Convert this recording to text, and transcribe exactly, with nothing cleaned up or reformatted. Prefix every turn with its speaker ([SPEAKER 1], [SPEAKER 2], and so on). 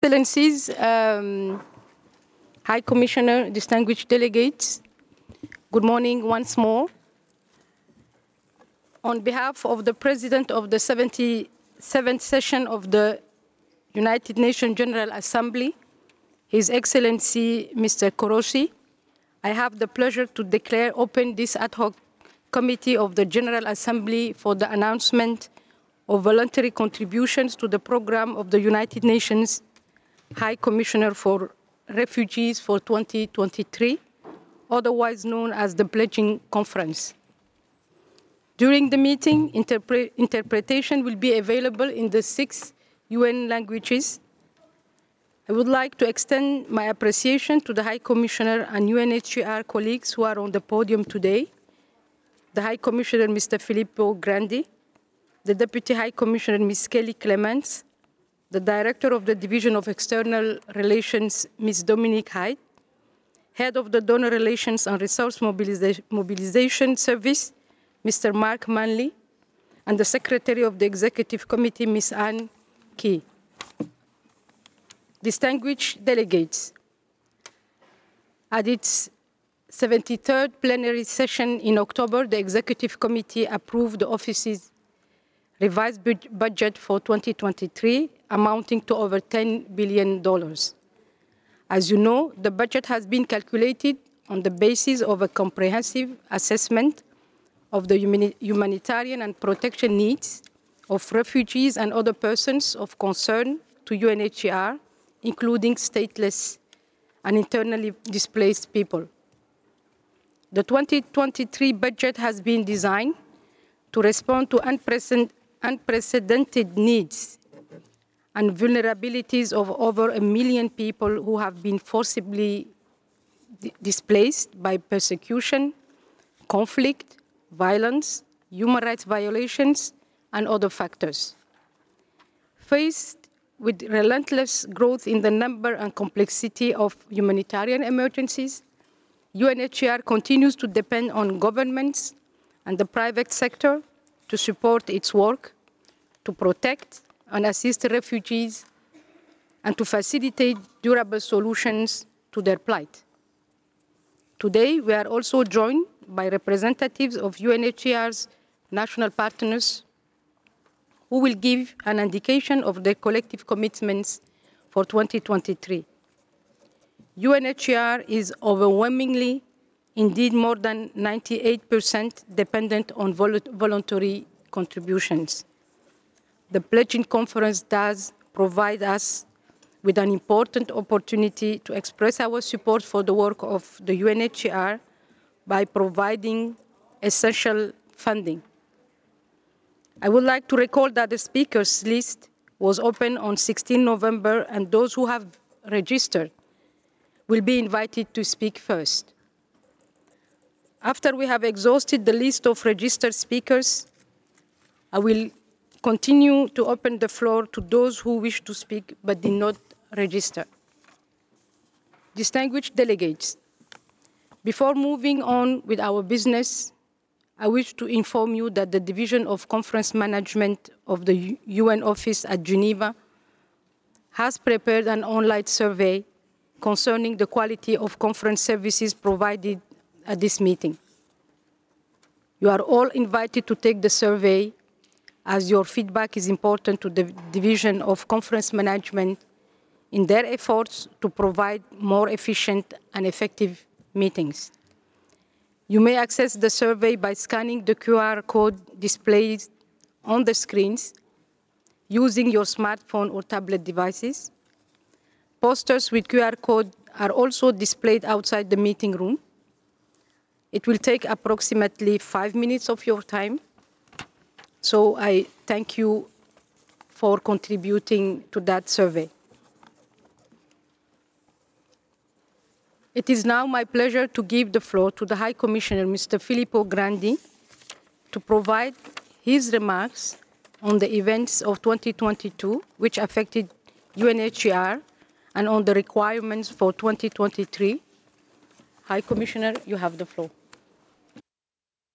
[SPEAKER 1] Excellencies, um, High Commissioner, distinguished delegates, good morning once more. On behalf of the President of the seventy-seventh session of the United Nations General Assembly, His Excellency Mister Koroshi, I have the pleasure to declare open this ad hoc committee of the General Assembly for the announcement of voluntary contributions to the program of the United Nations High Commissioner for Refugees for twenty twenty-three, otherwise known as the Pledging Conference. During the meeting, interpre interpretation will be available in the six U N languages. I would like to extend my appreciation to the High Commissioner and U N H C R colleagues who are on the podium today, the High Commissioner, Mister Filippo Grandi, the Deputy High Commissioner, Miz Kelly Clements, the Director of the Division of External Relations, Miz Dominique Hyde, Head of the Donor Relations and Resource Mobiliza Mobilization Service, Mister Mark Manley, and the Secretary of the Executive Committee, Miz Anne Key. Distinguished delegates, at its seventy-third plenary session in October, the Executive Committee approved the Office's revised budget for twenty twenty-three, amounting to over ten billion dollars. As you know, the budget has been calculated on the basis of a comprehensive assessment of the humanitarian and protection needs of refugees and other persons of concern to U N H C R, including stateless and internally displaced people. The twenty twenty-three budget has been designed to respond to unprecedented needs and vulnerabilities of over a million people who have been forcibly displaced by persecution, conflict, violence, human rights violations, and other factors. Faced with relentless growth in the number and complexity of humanitarian emergencies, U N H C R continues to depend on governments and the private sector to support its work, to protect and assist refugees, and to facilitate durable solutions to their plight. Today, we are also joined by representatives of U N H C R's national partners who will give an indication of their collective commitments for twenty twenty-three. U N H C R is overwhelmingly, indeed more than ninety-eight percent, dependent on vol voluntary contributions. The Pledging Conference does provide us with an important opportunity to express our support for the work of the U N H C R by providing essential funding. I would like to recall that the speakers list was open on sixteenth November, and those who have registered will be invited to speak first. After we have exhausted the list of registered speakers, I will continue to open the floor to those who wish to speak but did not register. Distinguished delegates, before moving on with our business, I wish to inform you that the Division of Conference Management of the U N Office at Geneva has prepared an online survey concerning the quality of conference services provided at this meeting. You are all invited to take the survey, as your feedback is important to the Division of Conference Management in their efforts to provide more efficient and effective meetings. You may access the survey by scanning the Q R code displayed on the screens using your smartphone or tablet devices. Posters with Q R code are also displayed outside the meeting room. It will take approximately five minutes of your time, so I thank you for contributing to that survey. It is now my pleasure to give the floor to the High Commissioner, Mister Filippo Grandi, to provide his remarks on the events of twenty twenty-two, which affected U N H C R, and on the requirements for twenty twenty-three. High Commissioner, you have the floor.